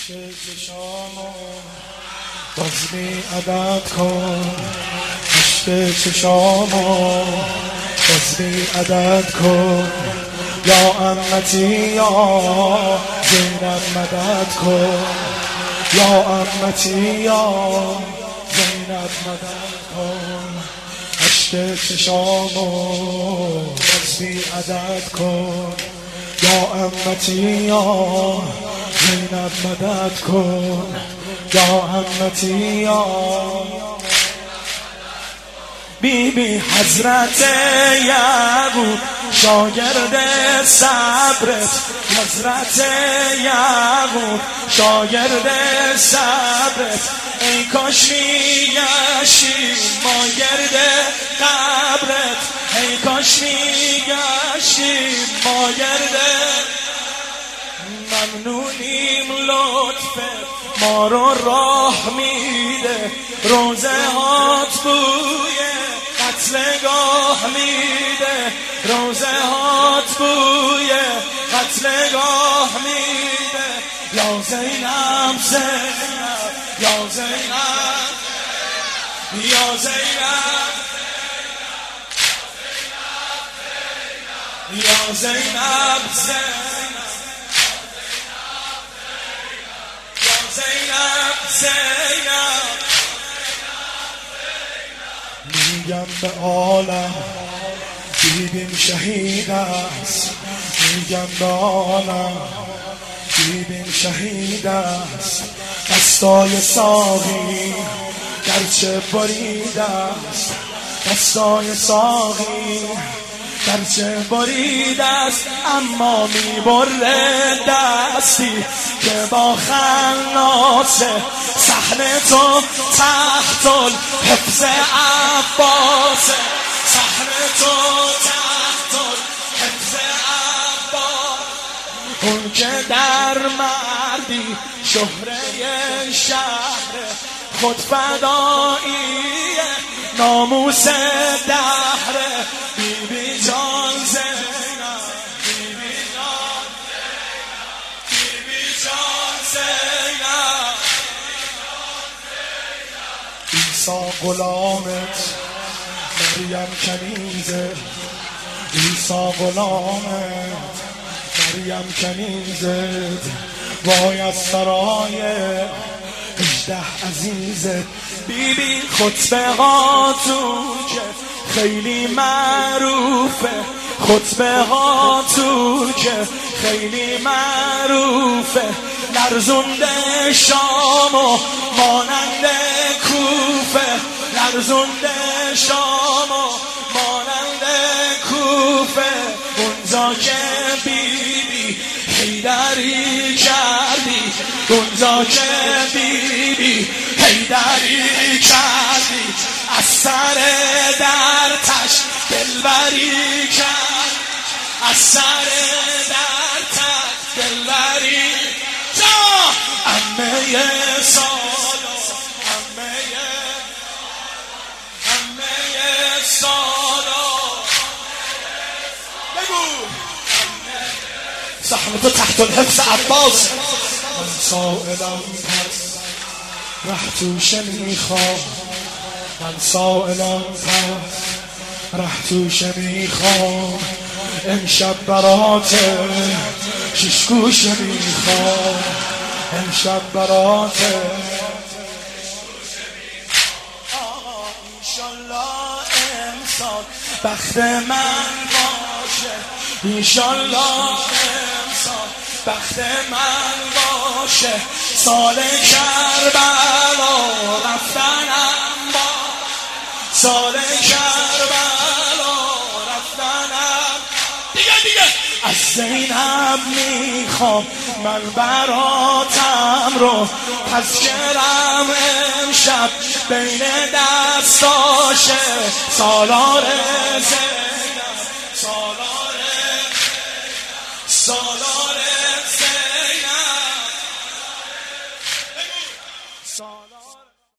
چشامو باز بی عدد کن، عشق چشامو باز بی عدد کن، یا امتی یا زینب مدد کن، یا امتی یا زینب مدد کن، عشق چشامو باز بی عدد کن، یا امتی یا زینب مدد کن، یا امتی یا بی بی حضرت یعقوب شاگرد صبرت، حضرت یعقوب شاگرد صبرت، ای کاش میگشتیم ما گرد قبرت، ای کاش میگشتیم ما گرد. ممنونیم لطفت ما رو راه میده، روزه هات بوی قتلگاه میده، روزه هات بوی قتلگاه میده، یا زینب زینب یا زینب یا زینب یا زینب زینب. میگم به عالم دیدیم شهید است، میگم به عالم دیدیم شهید است، دستای ساقی گرچه برید است، دستای ساقی گرچه برید است، اما میبره دستی که با خناسه صحنه تو تحت الحفظ عباسه، صحنه تو تحت الحفظ عباس، اون که در مردی شهره شهر خود فدایی ناموس دهره، بی بی جان زینب بی بی جان زینب بی بی جان زینب. عیسی غلامت مریم کنیزه، عیسی غلامت مریم کنیزت، وای از سرای 18 عزیزت، بی بی خطبه ها تو که خیلی معروفه، خطبه ها تو که خیلی معروفه، لرزونده شام و مانند کوفه، لرزونده شام و مانند کوفه، اونجا که بیبی حیدری کردی، اونجا که بیبی حیدری کردی، از سر درتش دلبری کرد، از سر درتش دلبری جا. عمه سالو عمه سالو بگو صحنه تو تحت الحفظ عباس. من سائلم پس ره توشه میخوام، من سائلم پس ره توشه میخوام، امشب برات ششگوشه میخوام، امشب برات انشالله امسال بخت من باشه، انشالله امسال بخت من باشه، سال کربلا رفتنم باشه، سال کربلا رفتنم دیگه از زینب میخوام من براتم رو، پس کرم امشب بین دستاشه، سالار زینب سالار